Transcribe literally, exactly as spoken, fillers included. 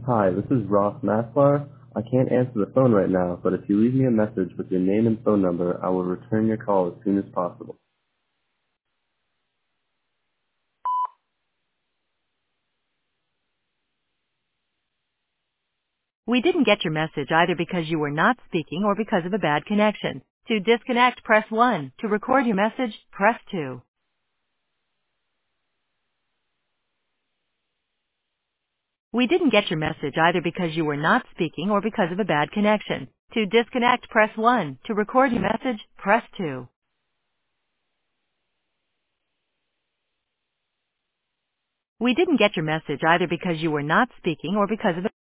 Hi, this is Ross Maslar. I can't answer the phone right now, but if you leave me a message with your name and phone number, I will return your call as soon as possible. We didn't get your message either because you were not speaking or because of a bad connection. To disconnect, press one. To record your message, press two. We didn't get your message either because you were not speaking or because of a bad connection. To disconnect, press one. To record your message, press two. We didn't get your message either because you were not speaking or because of a